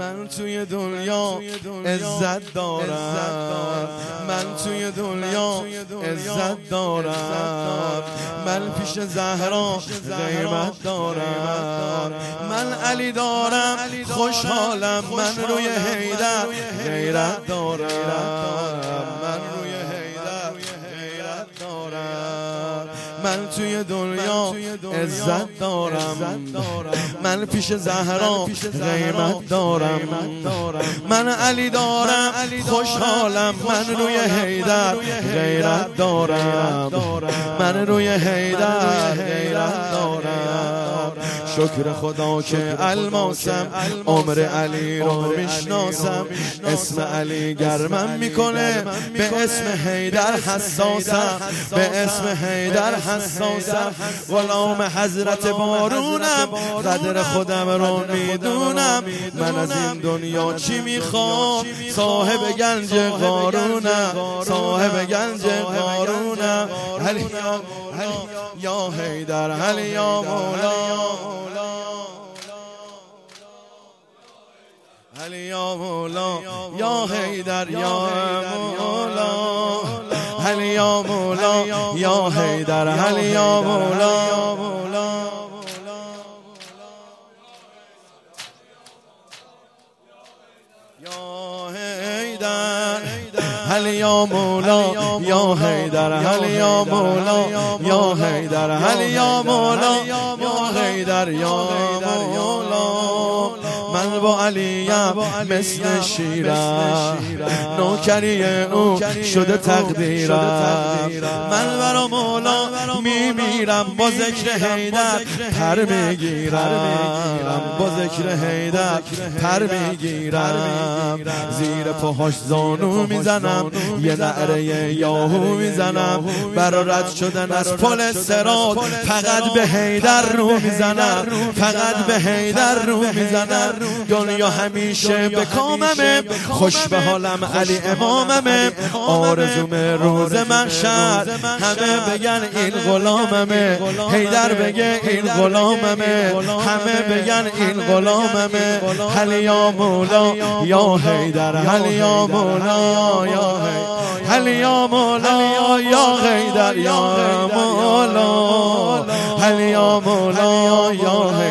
من توی دنیا عزت دارم، من توی دنیا عزت دارم، من پیش زهرا قیمت دارم، من علی دارم خوشحالم، من روی حیدر غیرت دارم، من روی حیدر غیرت دارم، من توی دنیا عزت دارم، من پیش زهرا قیمت دارم، من علی دارم خوشحالم، من روی حیدر غیرت دارم، من روی حیدر غیرت دارم. شکر خدا که الماسم، عمر علی رو میشناسم، اسم علی گرمم میکنه، به اسم حیدر حساسم، به اسم حیدر حساسم، غلام حضرت بارونم، قدر خودم رو میدونم، من از این دنیا چی میخوام، صاحب گنج قارونم، صاحب گنج قارونم، علی یا حیدر، علی یا مولا، علی یا مولا، یا حیدر یا مولا، علی یا مولا، یا حیدر، علی یا مولا، علی یا مولا، یا حیدر، علی یا مولا، یا حیدر، علی یا مولا، یا حیدر یا مولا. من با علیم مثل شیرم، نوکری او شده تقدیرم، من برا مولا میمیرم، با ذکر حیدر پر میگیرم، با ذکر حیدر پر میگیرم، زیر پاهاش زانو میزنم، یه نعره یاهو میزنم، برا رد شدن از پل صراط فقط به حیدر رو میزنم، فقط به حیدر رو میزنم، دنیا همیشه به کاممه، خوش به حالم علی اماممه، آرزوم روز محشر همه بگن این غلاممه، حیدر بگه این غلاممه، همه بگن این غلاممه، علی یا مولا، یا حیدر، علی یا مولا، یا حیدر، علی یا مولا، یا حیدر یا مولا، علی یا مولا، یا حیدر.